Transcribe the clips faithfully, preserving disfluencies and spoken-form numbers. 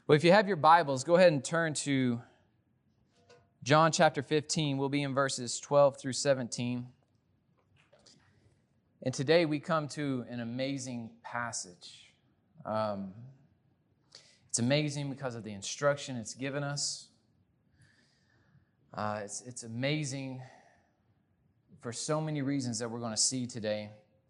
Well, if you have your Bibles, go ahead and turn to John chapter fifteen. We'll be in verses twelve through seventeen. And today we come to an amazing passage. Um, it's amazing because of the instruction it's given us. Uh, it's, it's amazing for so many reasons that we're going to see today.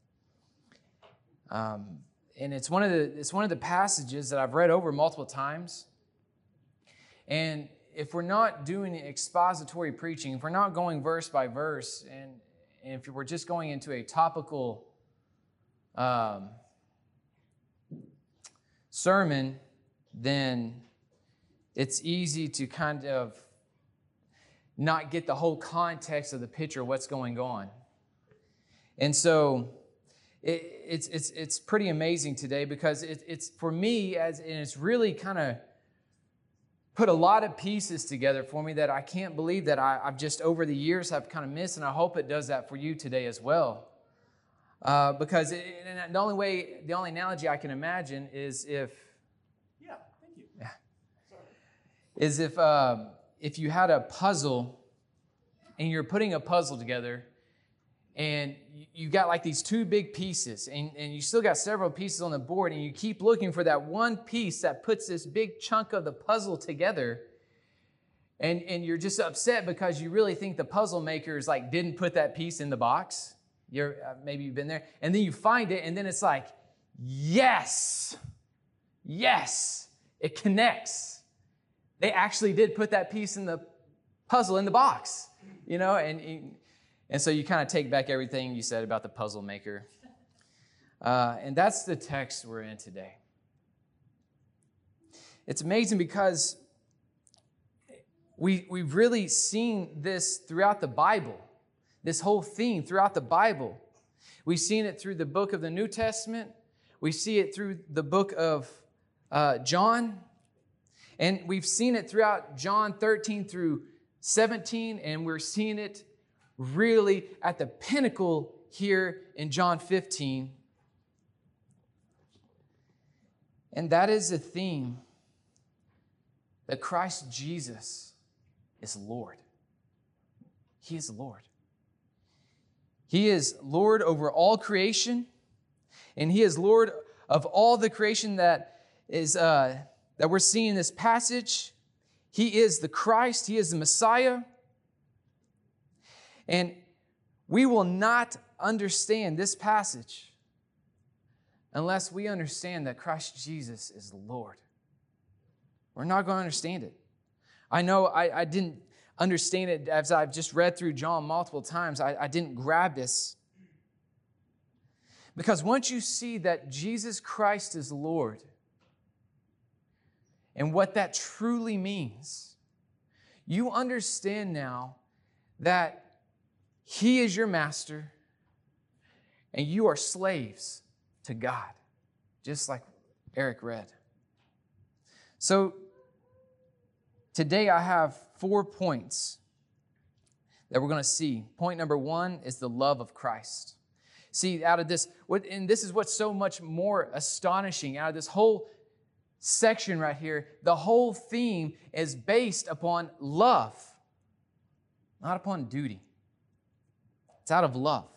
Um, and it's one of the it's one of the passages that I've read over multiple times. And if we're not doing expository preaching, if we're not going verse by verse, and, and if we're just going into a topical um, sermon, then it's easy to kind of not get the whole context of the picture of what's going on. And so it, it's it's it's pretty amazing today because it, it's for me as and it's really kind of put a lot of pieces together for me that I can't believe that I, I've just over the years have kind of missed, and I hope it does that for you today as well. Uh, because it, and the only way, the only analogy I can imagine is if yeah, thank you. Yeah, is if uh, if you had a puzzle and you're putting a puzzle together. And you got like these two big pieces, and, and you still got several pieces on the board, and you keep looking for that one piece that puts this big chunk of the puzzle together. And, and you're just upset because you really think the puzzle makers like didn't put that piece in the box. You're uh, maybe you've been there, and then you find it, and then it's like, yes, yes, it connects. They actually did put that piece in the puzzle in the box, you know, and. and And so you kind of take back everything you said about the puzzle maker. Uh, and that's the text we're in today. It's amazing because we, we've really seen this throughout the Bible, this whole theme throughout the Bible. We've seen it through the book of the New Testament. We see it through the book of uh, John. And we've seen it throughout John thirteen through seventeen, and we're seeing it really at the pinnacle here in John fifteen. And that is the theme that Christ Jesus is Lord. He is Lord. He is Lord over all creation, and He is Lord of all the creation that is uh, that we're seeing in this passage. He is the Christ. He is the Messiah. And we will not understand this passage unless we understand that Christ Jesus is Lord. We're not going to understand it. I know I, I didn't understand it as I've just read through John multiple times. I, I didn't grab this. Because once you see that Jesus Christ is Lord and what that truly means, you understand now that He is your master, and you are slaves to God, just like Eric read. So today I have four points that we're going to see. Point number one is the love of Christ. See, out of this, and this is what's so much more astonishing, out of this whole section right here, the whole theme is based upon love, not upon duty. It's out of love.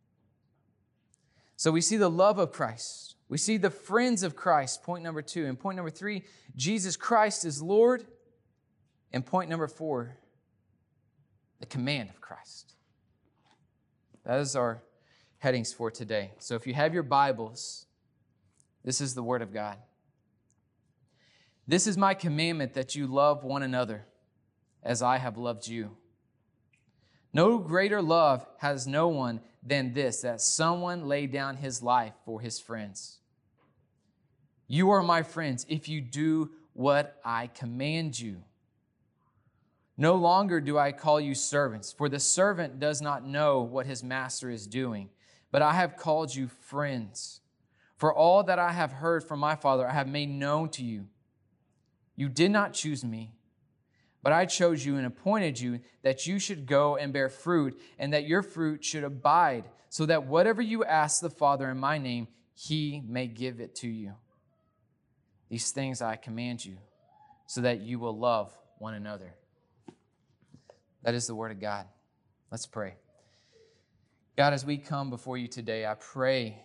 So we see the love of Christ. We see the friends of Christ, point number two. And point number three, Jesus Christ is Lord. And point number four, the command of Christ. That is our headings for today. So if you have your Bibles, this is the Word of God. This is my commandment, that you love one another as I have loved you. No greater love has no one than this, that someone lay down his life for his friends. You are my friends if you do what I command you. No longer do I call you servants, for the servant does not know what his master is doing, but I have called you friends. For all that I have heard from my Father, I have made known to you. You did not choose me, but I chose you and appointed you that you should go and bear fruit, and that your fruit should abide, so that whatever you ask the Father in my name, He may give it to you. These things I command you, so that you will love one another. That is the word of God. Let's pray. God, as we come before you today, I pray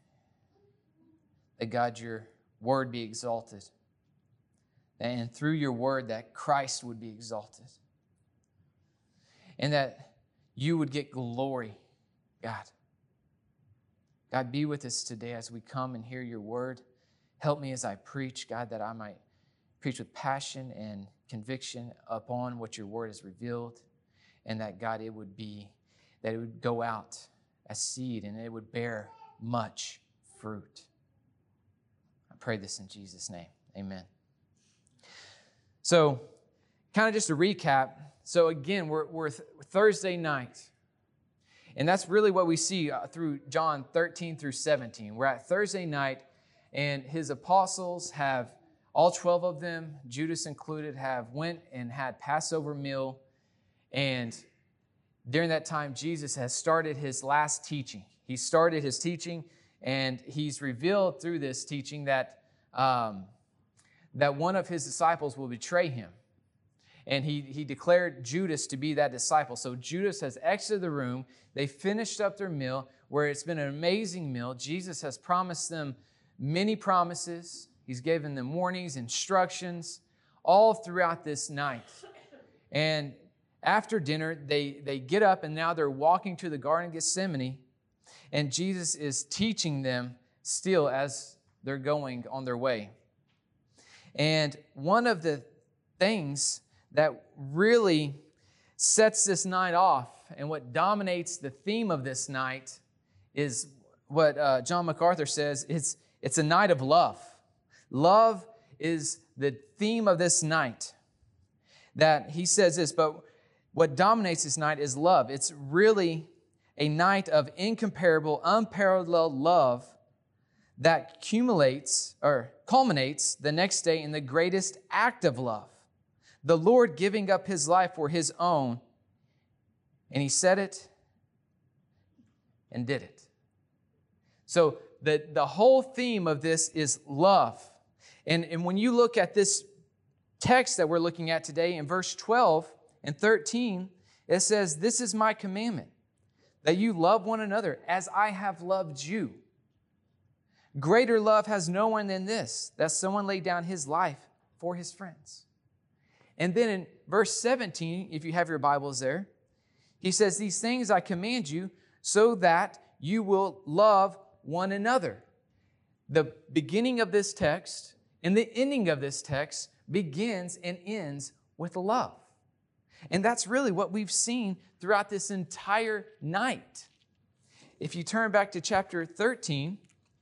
that, God, your word be exalted. And through your word, that Christ would be exalted. And that you would get glory, God. God, be with us today as we come and hear your word. Help me as I preach, God, that I might preach with passion and conviction upon what your word has revealed. And that, God, it would be, that it would go out as seed and it would bear much fruit. I pray this in Jesus' name. Amen. So, kind of just a recap. So again, we're, we're th- Thursday night. And that's really what we see uh, through John thirteen through seventeen. We're at Thursday night, and his apostles have, all twelve of them, Judas included, have went and had Passover meal. And during that time, Jesus has started his last teaching. He started his teaching, and he's revealed through this teaching that, um, that one of his disciples will betray him. And he, he declared Judas to be that disciple. So Judas has exited the room. They finished up their meal, where it's been an amazing meal. Jesus has promised them many promises. He's given them warnings, instructions, all throughout this night. And after dinner, they, they get up, and now they're walking to the Garden of Gethsemane. And Jesus is teaching them still as they're going on their way. And one of the things that really sets this night off and what dominates the theme of this night is what uh, John MacArthur says, it's, it's a night of love. Love is the theme of this night. That he says this, but what dominates this night is love. It's really a night of incomparable, unparalleled love that accumulates or culminates the next day in the greatest act of love. The Lord giving up his life for his own. And he said it and did it. So the, the whole theme of this is love. And, and when you look at this text that we're looking at today in verse twelve and thirteen, it says, "This is my commandment, that you love one another as I have loved you. Greater love has no one than this, that someone lay down his life for his friends." And then in verse seventeen, if you have your Bibles there, he says, "These things I command you so that you will love one another." The beginning of this text and the ending of this text begins and ends with love. And that's really what we've seen throughout this entire night. If you turn back to chapter thirteen,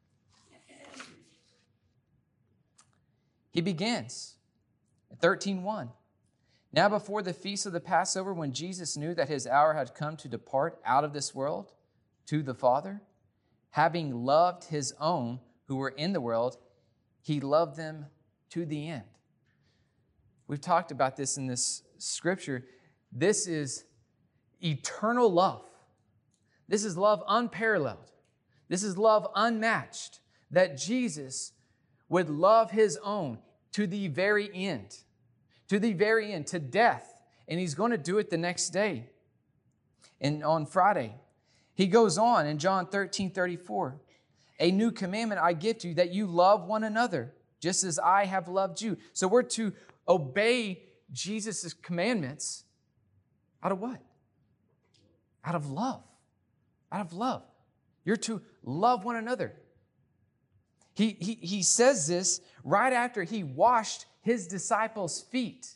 he begins at thirteen one. "Now before the feast of the Passover, when Jesus knew that his hour had come to depart out of this world to the Father, having loved his own who were in the world, he loved them to the end." We've talked about this in this scripture. This is eternal love. This is love unparalleled. This is love unmatched, that Jesus would love his own to the very end. To the very end, to death. And he's going to do it the next day. And on Friday, he goes on in John thirteen thirty-four. "A new commandment I give to you, that you love one another, just as I have loved you." So we're to obey Jesus' commandments out of what? Out of love. Out of love. You're to love one another. He, he, he says this right after he washed his disciples' feet.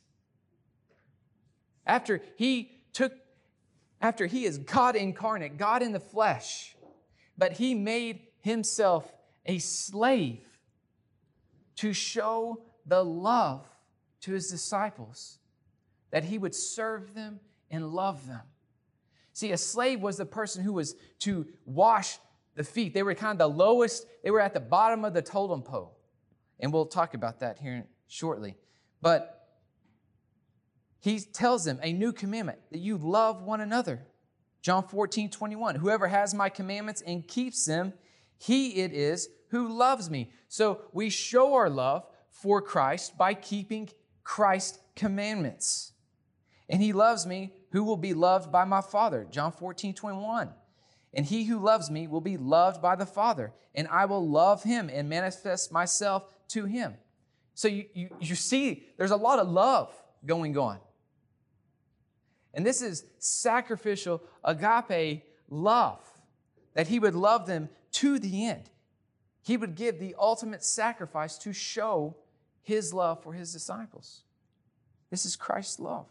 After he took, after he is God incarnate, God in the flesh, but he made himself a slave to show the love to his disciples, that he would serve them and love them. See, a slave was the person who was to wash the feet. They were kind of the lowest, they were at the bottom of the totem pole. And we'll talk about that here shortly. But he tells them a new commandment, that you love one another. John fourteen twenty-one, "Whoever has my commandments and keeps them, he it is who loves me." So we show our love for Christ by keeping Christ's commandments. And he loves me, who will be loved by my Father. John fourteen, twenty-one. And he who loves me will be loved by the Father, and I will love him and manifest myself to him. So you, you, you see, there's a lot of love going on. And this is sacrificial, agape love, that he would love them to the end. He would give the ultimate sacrifice to show his love for his disciples. This is Christ's love.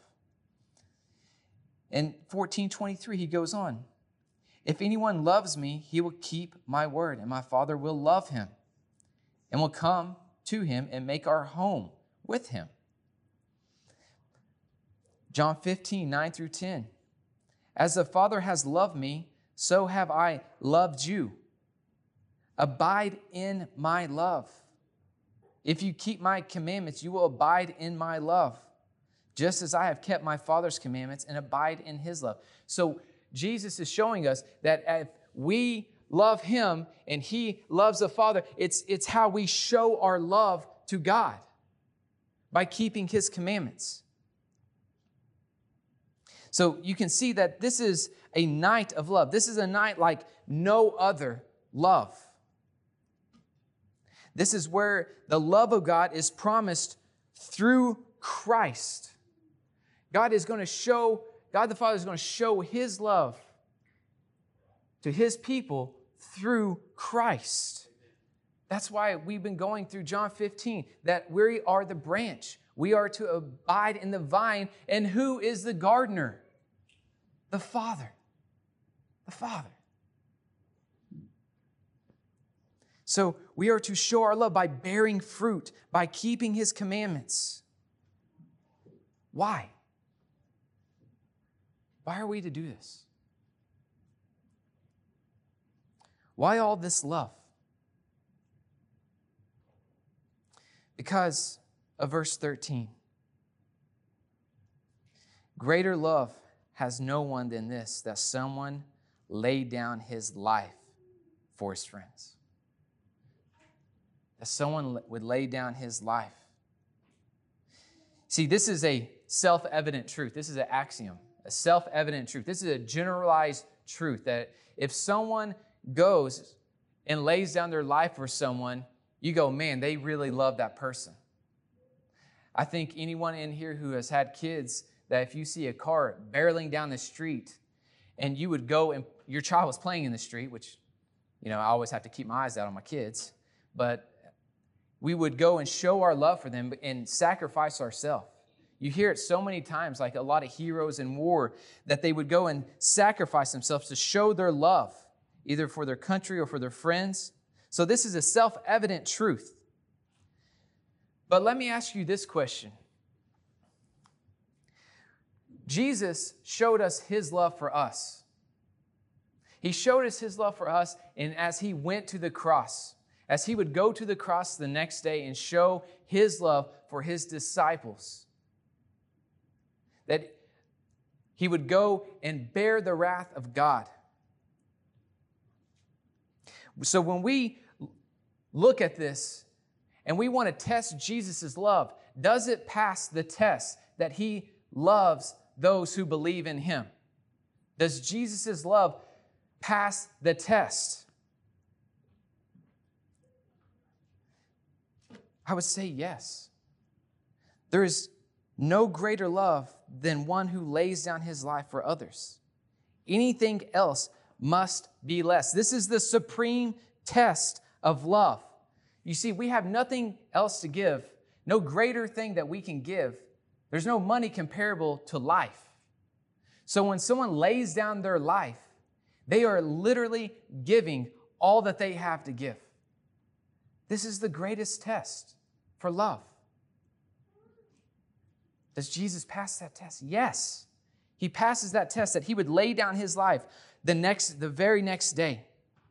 In fourteen twenty-three, he goes on, if anyone loves me, he will keep my word, and my Father will love him, and will come to him and make our home with him. John fifteen, nine through ten. As the Father has loved me, so have I loved you. Abide in my love. If you keep my commandments, you will abide in my love, just as I have kept my Father's commandments and abide in his love. So Jesus is showing us that if we love him and he loves the Father, it's, it's how we show our love to God, by keeping his commandments. So you can see that this is a night of love. This is a night like no other love. This is where the love of God is promised through Christ. God is going to show, God the Father is going to show his love to his people through Christ. That's why we've been going through John fifteen, that we are the branch. We are to abide in the vine. And who is the gardener? The Father. The Father. So we are to show our love by bearing fruit, by keeping his commandments. Why? Why are we to do this? Why all this love? Because of verse thirteen. Greater love has no one than this, that someone laid down his life for his friends. That someone would lay down his life. See, this is a self-evident truth. This is an axiom, a self-evident truth. This is a generalized truth that if someone goes and lays down their life for someone, you go, man, they really love that person. I think anyone in here who has had kids, that if you see a car barreling down the street and you would go and your child was playing in the street, which, you know, I always have to keep my eyes out on my kids, but we would go and show our love for them and sacrifice ourselves. You hear it so many times, like a lot of heroes in war, that they would go and sacrifice themselves to show their love, either for their country or for their friends. So this is a self-evident truth. But let me ask you this question. Jesus showed us his love for us. He showed us his love for us, and as he went to the cross, as he would go to the cross the next day and show his love for his disciples, that he would go and bear the wrath of God. So when we look at this and we want to test Jesus' love, does it pass the test that he loves those who believe in him? Does Jesus' love pass the test? I would say yes. There is no greater love than one who lays down his life for others. Anything else must be less. This is the supreme test of love. You see, we have nothing else to give, no greater thing that we can give. There's no money comparable to life. So when someone lays down their life, they are literally giving all that they have to give. This is the greatest test for love. Does Jesus pass that test? Yes. He passes that test that he would lay down his life the next, the very next day.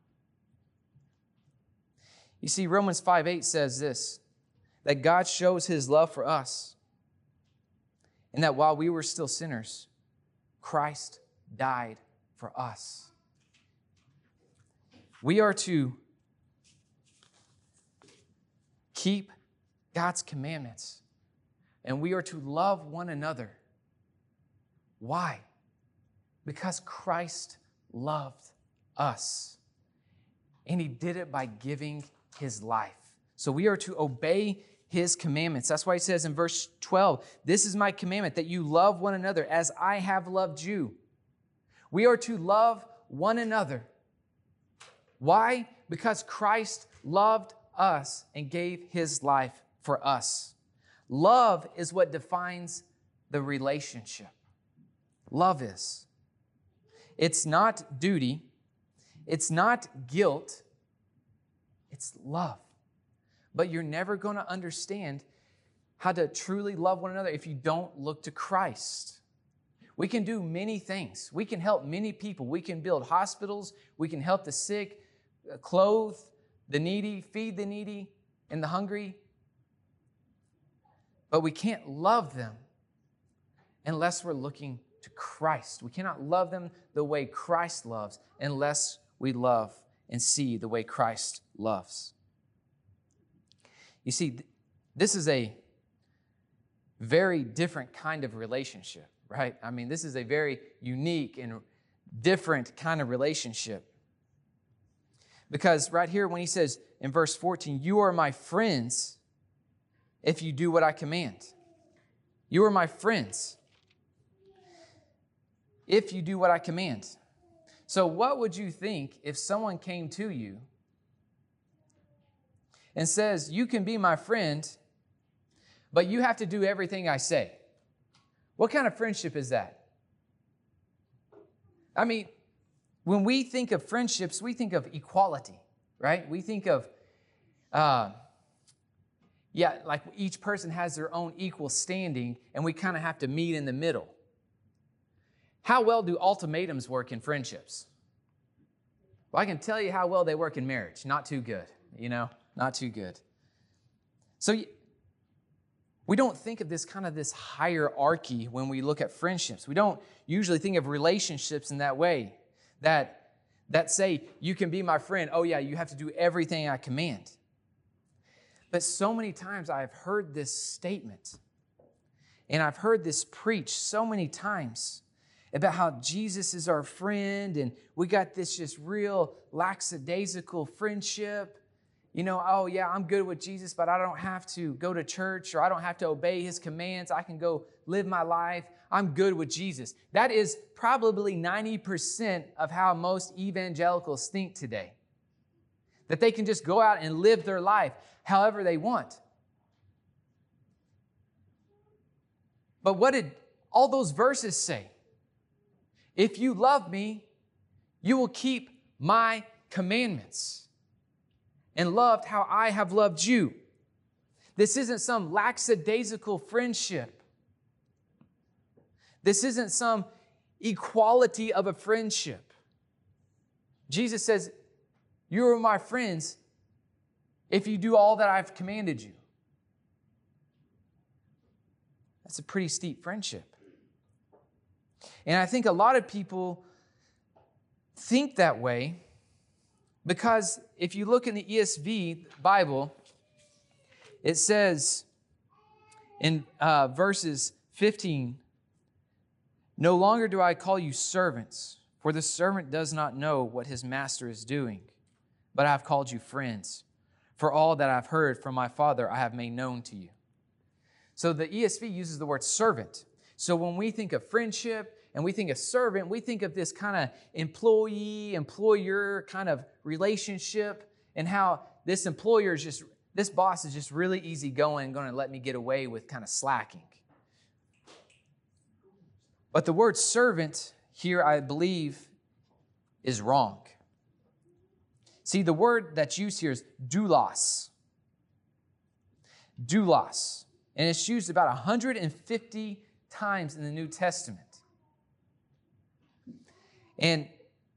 You see, Romans five eight says this, that God shows his love for us, and that while we were still sinners, Christ died for us. We are to keep God's commandments, and we are to love one another. Why? Because Christ loved us, and he did it by giving his life. So we are to obey his commandments. That's why he says in verse twelve, this is my commandment, that you love one another as I have loved you. We are to love one another. Why? Because Christ loved us and gave his life for us. Love is what defines the relationship. Love is. It's not duty. It's not guilt. It's love. But you're never going to understand how to truly love one another if you don't look to Christ. We can do many things. We can help many people. We can build hospitals. We can help the sick, clothe the needy, feed the needy and the hungry. But we can't love them unless we're looking to Christ. We cannot love them the way Christ loves unless we love and see the way Christ loves. You see, this is a very different kind of relationship, right? I mean, this is a very unique and different kind of relationship. Because right here, when he says in verse fourteen, you are my friends if you do what I command. You are my friends if you do what I command. So what would you think if someone came to you and says, you can be my friend, but you have to do everything I say? What kind of friendship is that? I mean, when we think of friendships, we think of equality, right? We think of, uh, yeah, like each person has their own equal standing, and we kind of have to meet in the middle. How well do ultimatums work in friendships? Well, I can tell you how well they work in marriage. Not too good, you know, not too good. So we don't think of this kind of this hierarchy when we look at friendships. We don't usually think of relationships in that way, that, that say, you can be my friend. Oh, yeah, you have to do everything I command. But so many times I've heard this statement, and I've heard this preached so many times about how Jesus is our friend, and we got this just real lackadaisical friendship. You know, oh yeah, I'm good with Jesus, but I don't have to go to church, or I don't have to obey his commands. I can go live my life. I'm good with Jesus. That is probably ninety percent of how most evangelicals think today. That they can just go out and live their life however they want. But what did all those verses say? If you love me, you will keep my commandments, and loved how I have loved you. This isn't some lackadaisical friendship. This isn't some equality of a friendship. Jesus says, you are my friends if you do all that I've commanded you. That's a pretty steep friendship. And I think a lot of people think that way because if you look in the E S V Bible, it says in uh, verses fifteen, no longer do I call you servants, for the servant does not know what his master is doing, but I have called you friends. For all that I've heard from my Father, I have made known to you. So the E S V uses the word servant. So when we think of friendship and we think of servant, we think of this kind of employee-employer kind of relationship, and how this employer is just, this boss is just really easygoing, going to let me get away with kind of slacking. But the word servant here, I believe, is wrong. See, the word that's used here is doulos. Doulos. And it's used about one hundred fifty times in the New Testament. And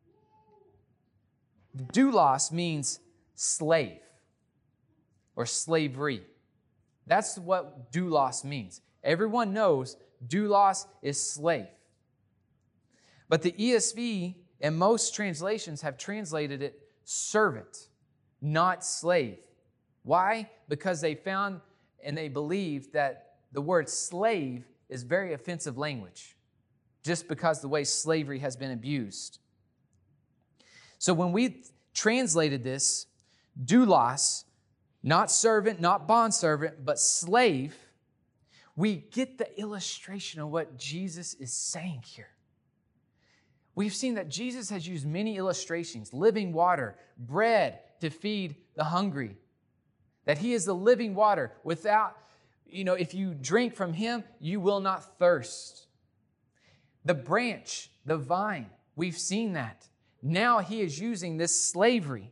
doulos means slave or slavery. That's what doulos means. Everyone knows doulos is slave. But the E S V and most translations have translated it servant, not slave. Why? Because they found and they believed that the word slave is very offensive language, just because the way slavery has been abused. So when we translated this, doulos, not servant, not bondservant, but slave, we get the illustration of what Jesus is saying here. We've seen that Jesus has used many illustrations, living water, bread to feed the hungry, that he is the living water. Without, you know, if you drink from him, you will not thirst. The branch, the vine, we've seen that. Now he is using this slavery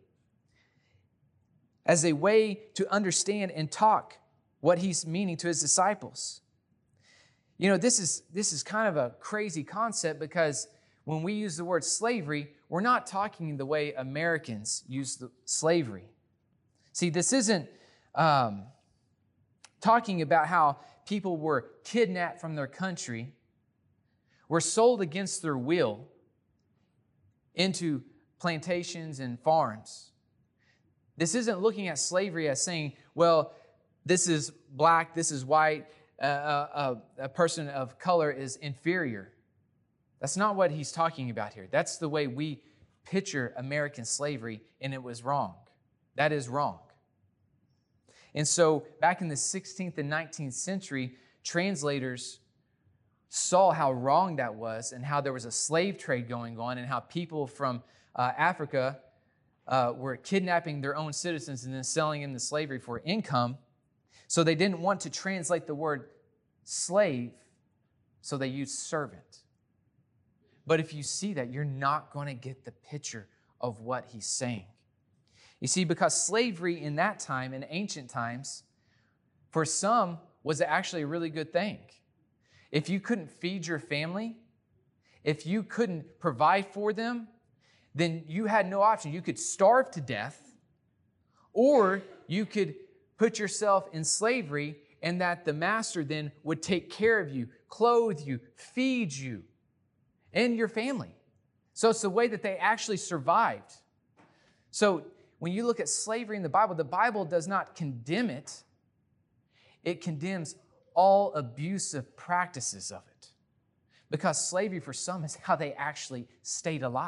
as a way to understand and talk what he's meaning to his disciples. You know, this is, this is kind of a crazy concept, because when we use the word slavery, we're not talking the way Americans use the slavery. See, this isn't um, talking about how people were kidnapped from their country, were sold against their will into plantations and farms. This isn't looking at slavery as saying, well, this is black, this is white, uh, uh, a person of color is inferior. That's not what he's talking about here. That's the way we picture American slavery, and it was wrong. That is wrong. And so back in the sixteenth and nineteenth century, translators saw how wrong that was, and how there was a slave trade going on, and how people from uh, Africa uh, were kidnapping their own citizens and then selling them to slavery for income. So they didn't want to translate the word slave, so they used servant. But if you see that, you're not going to get the picture of what he's saying. You see, because slavery in that time, in ancient times, for some was actually a really good thing. If you couldn't feed your family, if you couldn't provide for them, then you had no option. You could starve to death, or you could put yourself in slavery, and that the master then would take care of you, clothe you, feed you, and your family. So it's the way that they actually survived. So when you look at slavery in the Bible, the Bible does not condemn it. It condemns all abusive practices of it. Because slavery for some is how they actually stayed alive.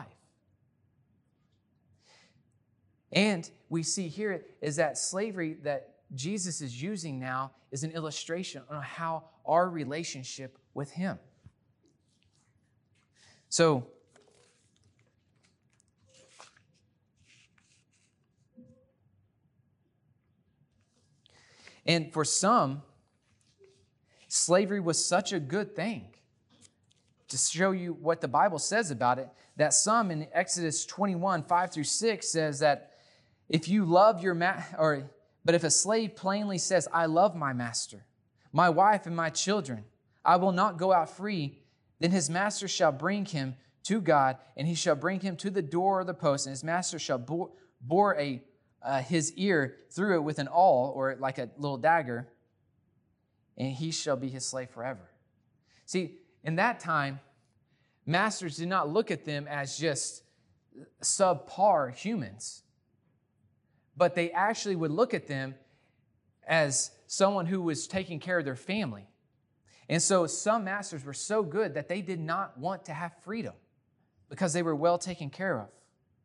And we see here is that slavery that Jesus is using now is an illustration on how our relationship with him. So, and for some, slavery was such a good thing. To show you what the Bible says about it, that some in Exodus twenty-one, five through six says that if you love your ma- or but if a slave plainly says, I love my master, my wife and my children, I will not go out free, then his master shall bring him to God, and he shall bring him to the door of the post, and his master shall bore, bore a, uh, his ear through it with an awl, or like a little dagger, and he shall be his slave forever. See, in that time, masters did not look at them as just subpar humans, but they actually would look at them as someone who was taking care of their family. And so some masters were so good that they did not want to have freedom because they were well taken care of.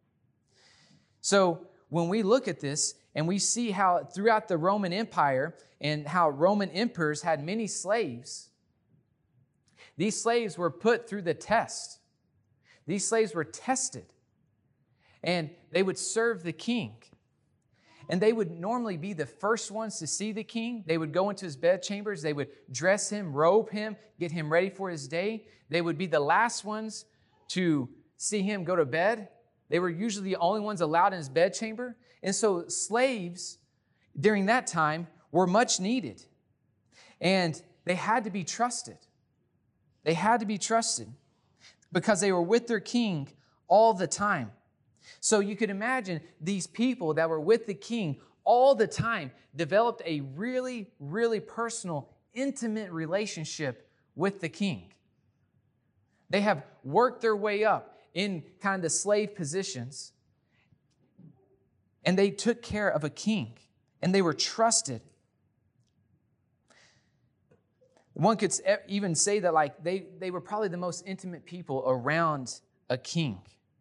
So when we look at this and we see how throughout the Roman Empire and how Roman emperors had many slaves, these slaves were put through the test. These slaves were tested, and they would serve the king. And they would normally be the first ones to see the king. They would go into his bedchambers. They would dress him, robe him, get him ready for his day. They would be the last ones to see him go to bed. They were usually the only ones allowed in his bedchamber. And so slaves during that time were much needed. And they had to be trusted. They had to be trusted because they were with their king all the time. So you could imagine these people that were with the king all the time developed a really, really personal, intimate relationship with the king. They have worked their way up in kind of the slave positions, and they took care of a king, and they were trusted. One could even say that like they, they were probably the most intimate people around a king.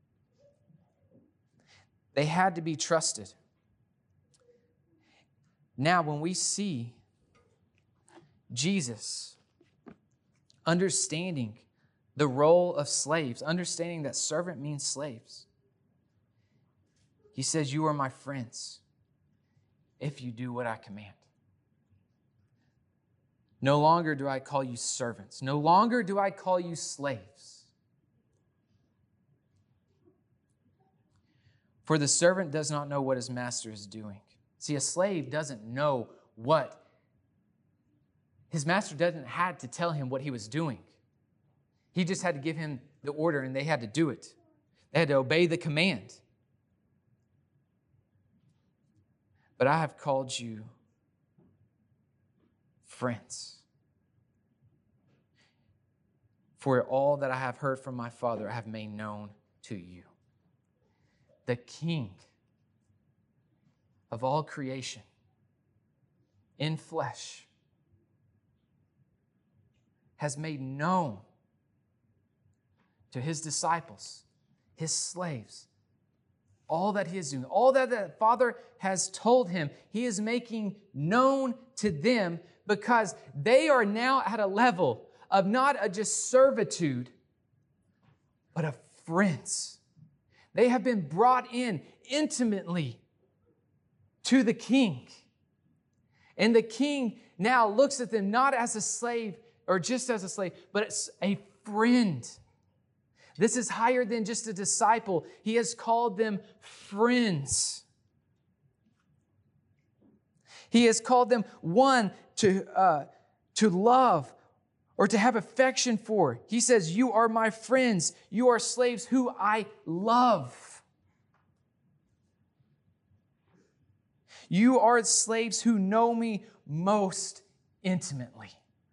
They had to be trusted. Now, when we see Jesus understanding the role of slaves, understanding that servant means slaves, he says, you are my friends if you do what I command. No longer do I call you servants. No longer do I call you slaves. For the servant does not know what his master is doing. See, a slave doesn't know what his master doesn't had to tell him what he was doing. He just had to give him the order and they had to do it. They had to obey the command. But I have called you friends. For all that I have heard from my Father, I have made known to you. The King of all creation, in flesh, has made known to his disciples, his slaves, all that he is doing, all that the Father has told him, he is making known to them because they are now at a level of not a just servitude, but of friends. They have been brought in intimately to the King. And the King now looks at them not as a slave or just as a slave, but as a friend. This is higher than just a disciple. He has called them friends. He has called them one to, uh, to love or to have affection for. He says, you are my friends. You are slaves who I love. You are slaves who know me most intimately.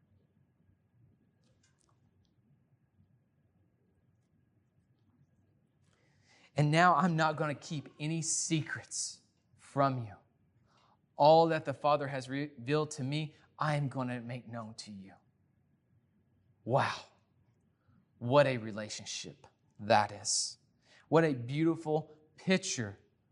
And now I'm not going to keep any secrets from you. All that the Father has revealed to me, I am going to make known to you. Wow. What a relationship that is. What a beautiful picture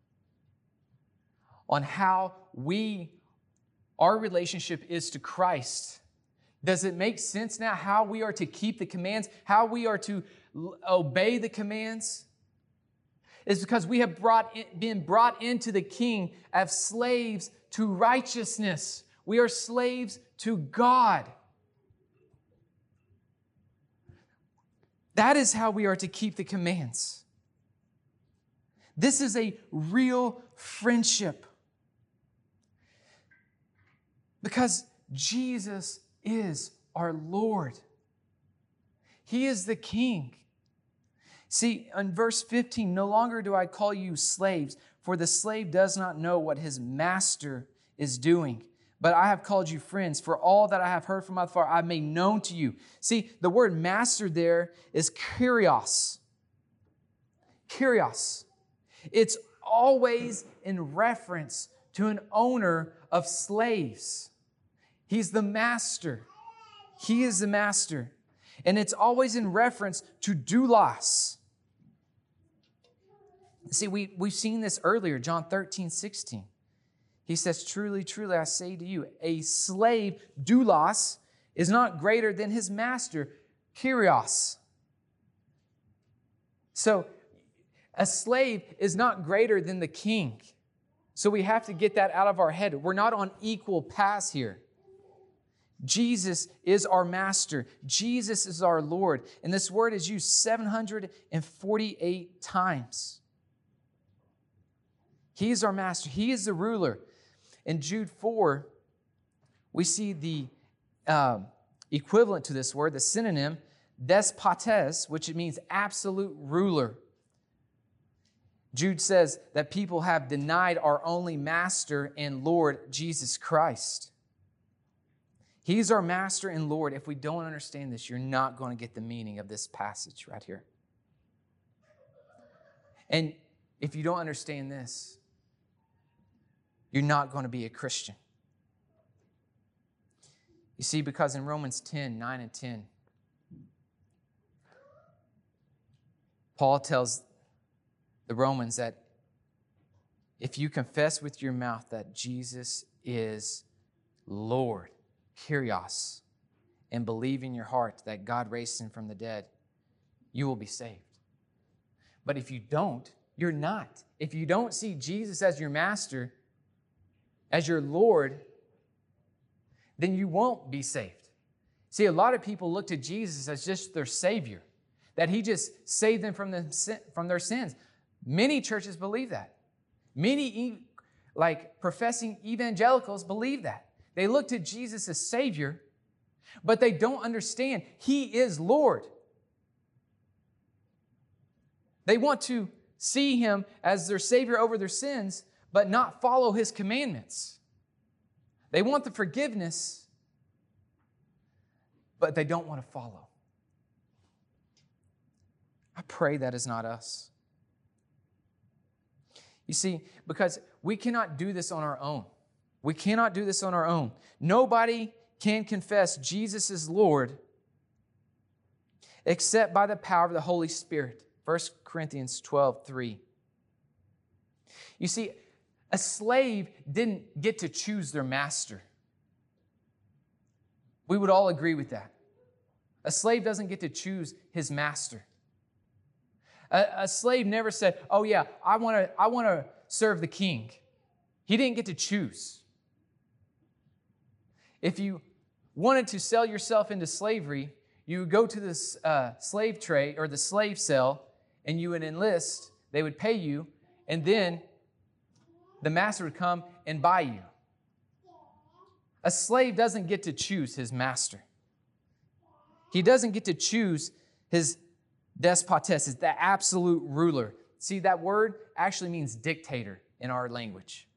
on how we, our relationship is to Christ. Does it make sense now how we are to keep the commands, how we are to obey the commands? It's because we have brought in, been brought into the King as slaves to righteousness. We are slaves to God. That is how we are to keep the commands. This is a real friendship. Because Jesus is our Lord. He is the King. See, in verse fifteen, no longer do I call you slaves, for the slave does not know what his master is doing. But I have called you friends, for all that I have heard from my Father, I have made known to you. See, the word master there is kurios. Kurios. It's always in reference to an owner of slaves. He's the master. He is the master. And it's always in reference to doulos. See, we, we've seen this earlier, John thirteen, sixteen. He says, truly, truly, I say to you, a slave, doulos, is not greater than his master, kurios. So, a slave is not greater than the king. So we have to get that out of our head. We're not on equal paths here. Jesus is our master. Jesus is our Lord. And this word is used seven hundred forty-eight times. He is our master. He is the ruler. In Jude four, we see the uh, equivalent to this word, the synonym, despotes, which it means absolute ruler. Jude says that people have denied our only master and Lord, Jesus Christ. He's our master and Lord. If we don't understand this, you're not going to get the meaning of this passage right here. And if you don't understand this, you're not going to be a Christian. You see, because in Romans ten, nine and ten, Paul tells the Romans that if you confess with your mouth that Jesus is Lord, Kyrios, and believe in your heart that God raised him from the dead, you will be saved. But if you don't, you're not. If you don't see Jesus as your master, as your Lord, then you won't be saved. See, a lot of people look to Jesus as just their Savior, that he just saved them from, the, from their sins. Many churches believe that. Many, like professing evangelicals, believe that. They look to Jesus as Savior, but they don't understand he is Lord. They want to see him as their Savior over their sins, but not follow his commandments. They want the forgiveness, but they don't want to follow. I pray that is not us. You see, because we cannot do this on our own. We cannot do this on our own. Nobody can confess Jesus is Lord except by the power of the Holy Spirit. First Corinthians twelve, three. You see, a slave didn't get to choose their master. We would all agree with that. A slave doesn't get to choose his master. A, a slave never said, oh yeah, I want to I want to serve the king. He didn't get to choose. If you wanted to sell yourself into slavery, you would go to the uh, slave trade or the slave cell and you would enlist, they would pay you, and then the master would come and buy you. A slave doesn't get to choose his master. He doesn't get to choose his despotes, is the absolute ruler. See, that word actually means dictator in our language.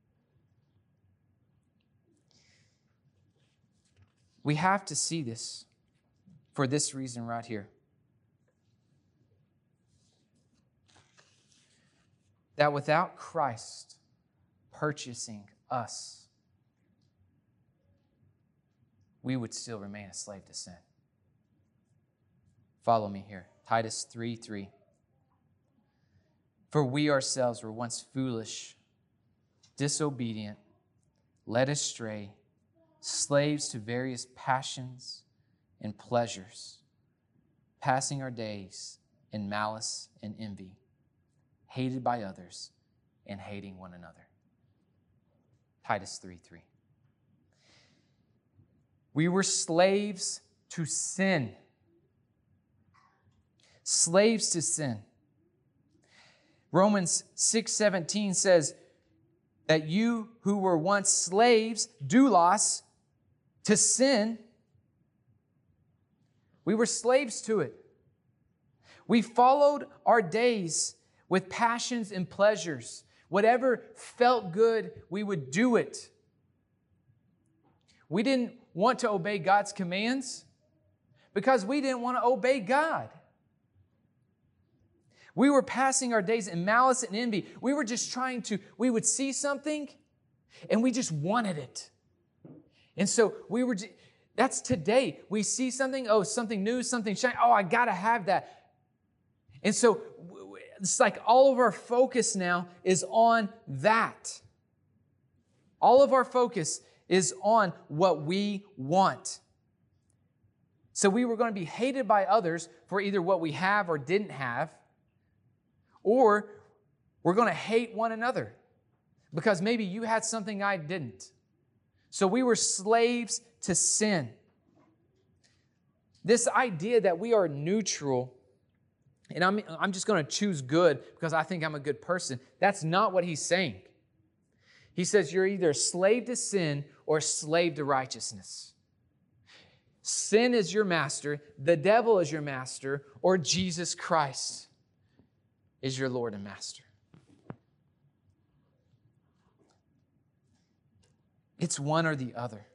We have to see this for this reason right here. That without Christ purchasing us, we would still remain a slave to sin. Follow me here. Titus three three. For we ourselves were once foolish, disobedient, led astray, slaves to various passions and pleasures, passing our days in malice and envy, hated by others and hating one another. Titus three three. We were slaves to sin. Slaves to sin. Romans six seventeen says that you who were once slaves, doulos, to sin, we were slaves to it. We followed our days with passions and pleasures. Whatever felt good, we would do it. We didn't want to obey God's commands because we didn't want to obey God. We were passing our days in malice and envy. We were just trying to, we would see something and we just wanted it. And so we were, that's today. We see something, oh, something new, something shiny. Oh, I got to have that. And so it's like all of our focus now is on that. All of our focus is on what we want. So we were going to be hated by others for either what we have or didn't have, or we're going to hate one another because maybe you had something I didn't. So we were slaves to sin. This idea that we are neutral, and I'm, I'm just going to choose good because I think I'm a good person, that's not what he's saying. He says you're either a slave to sin or a slave to righteousness. Sin is your master, the devil is your master, or Jesus Christ is your Lord and Master. It's one or the other.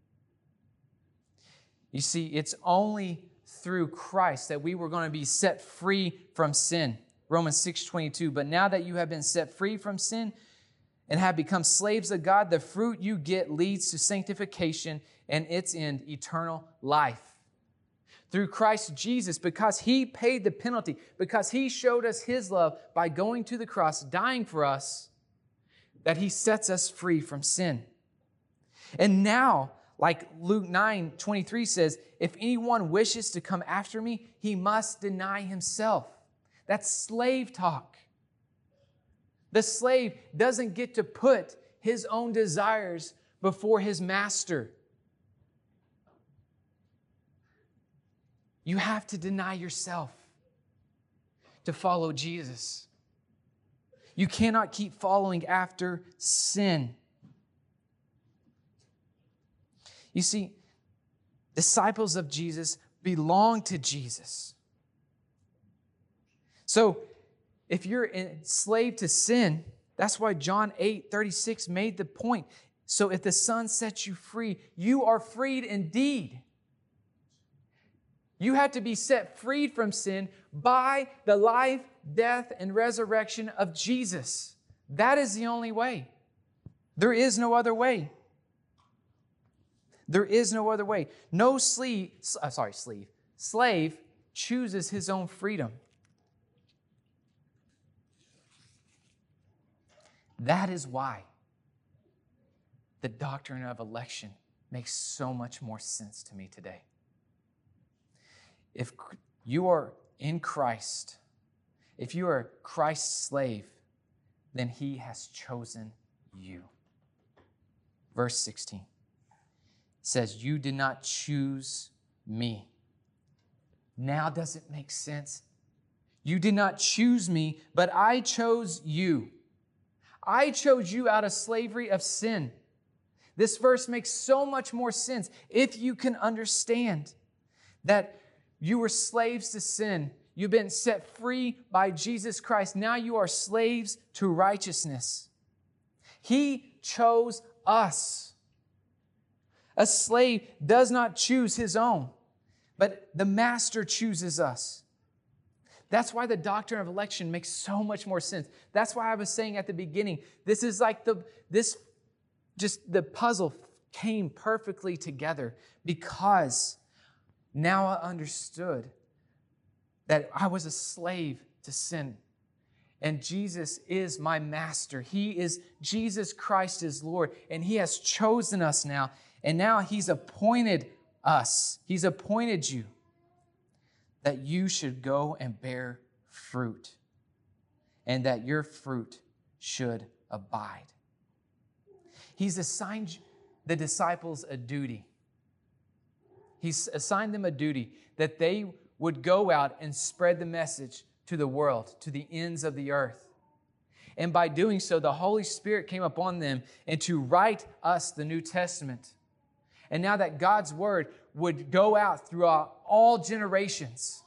You see, it's only through Christ that we were going to be set free from sin. Romans six twenty-two, but now that you have been set free from sin and have become slaves of God, the fruit you get leads to sanctification and its end, eternal life. Through Christ Jesus, because He paid the penalty, because He showed us His love by going to the cross, dying for us, that He sets us free from sin. And now, like Luke nine twenty-three says, if anyone wishes to come after me, he must deny himself. That's slave talk. The slave doesn't get to put his own desires before his master. You have to deny yourself to follow Jesus. You cannot keep following after sin. You see, disciples of Jesus belong to Jesus. So, if you're enslaved to sin, that's why John eight thirty-six made the point. So if the Son sets you free, you are freed indeed. You have to be set freed from sin by the life, death, and resurrection of Jesus. That is the only way. There is no other way. There is no other way. No slave, uh, sorry, slave, slave chooses his own freedom. That is why the doctrine of election makes so much more sense to me today. If you are in Christ, if you are Christ's slave, then He has chosen you. Verse sixteen says, you did not choose me. Now does it make sense? You did not choose me, but I chose you. I chose you out of slavery of sin. This verse makes so much more sense if you can understand that you were slaves to sin. You've been set free by Jesus Christ. Now you are slaves to righteousness. He chose us. A slave does not choose his own, but the master chooses us. That's why the doctrine of election makes so much more sense. That's why I was saying at the beginning, this is like the, this, just the puzzle came perfectly together because now I understood that I was a slave to sin. And Jesus is my master. He is, Jesus Christ is Lord. And He has chosen us now. And now He's appointed us. He's appointed you that you should go and bear fruit. And that your fruit should abide. He's assigned the disciples a duty. He's assigned them a duty that they would go out and spread the message to the world, to the ends of the earth. And by doing so, the Holy Spirit came upon them and to write us the New Testament. And now that God's word would go out throughout all generations.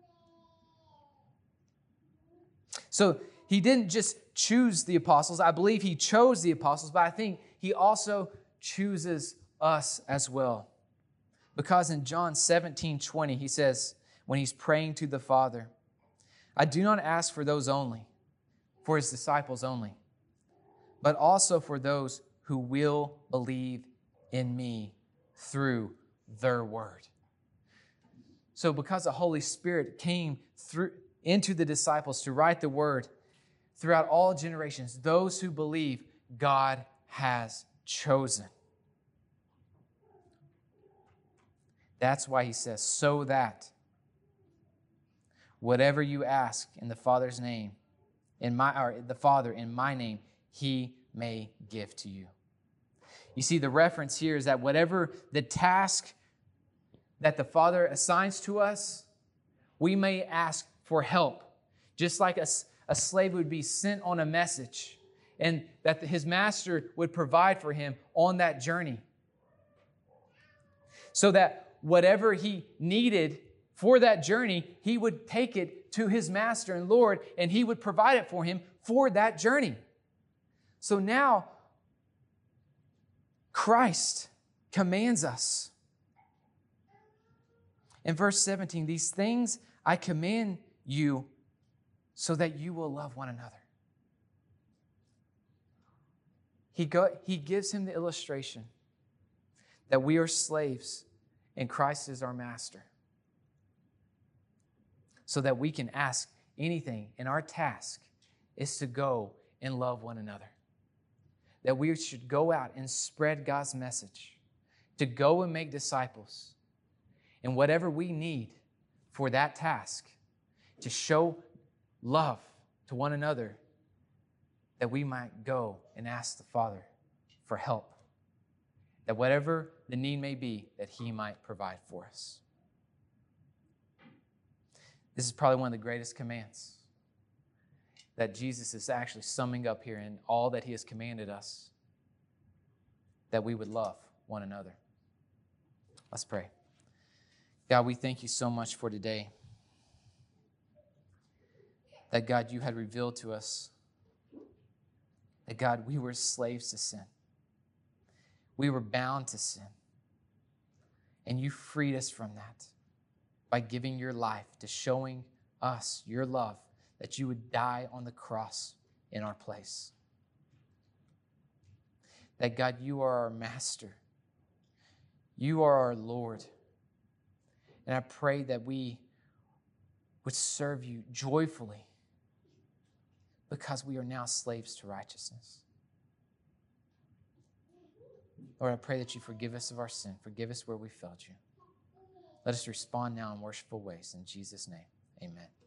So He didn't just choose the apostles. I believe He chose the apostles, but I think He also chooses us as well. Because in John seventeen twenty, He says, when He's praying to the Father, I do not ask for those only, for His disciples only, but also for those who will believe in me through their word. So because the Holy Spirit came through into the disciples to write the word throughout all generations, those who believe God has chosen. That's why He says, so that whatever you ask in the Father's name, in my or the Father in my name, He may give to you. You see, the reference here is that whatever the task that the Father assigns to us, we may ask for help. Just like a, a slave would be sent on a message and that his master would provide for him on that journey. So that whatever he needed for that journey, he would take it to his master and Lord, and He would provide it for him for that journey. So now, Christ commands us. In verse seventeen, these things I command you so that you will love one another. he, go, he gives him the illustration that we are slaves and Christ is our master, so that we can ask anything, and our task is to go and love one another. That we should go out and spread God's message, to go and make disciples. And whatever we need for that task, to show love to one another, that we might go and ask the Father for help. That whatever the need may be, that He might provide for us. This is probably one of the greatest commands that Jesus is actually summing up here in all that He has commanded us, that we would love one another. Let's pray. God, we thank You so much for today. That, God, You had revealed to us that, God, we were slaves to sin. We were bound to sin. And You freed us from that by giving Your life, to showing us Your love, that You would die on the cross in our place. That, God, You are our master. You are our Lord. And I pray that we would serve You joyfully, because we are now slaves to righteousness. Lord, I pray that You forgive us of our sin. Forgive us where we failed You. Let us respond now in worshipful ways. In Jesus' name, amen.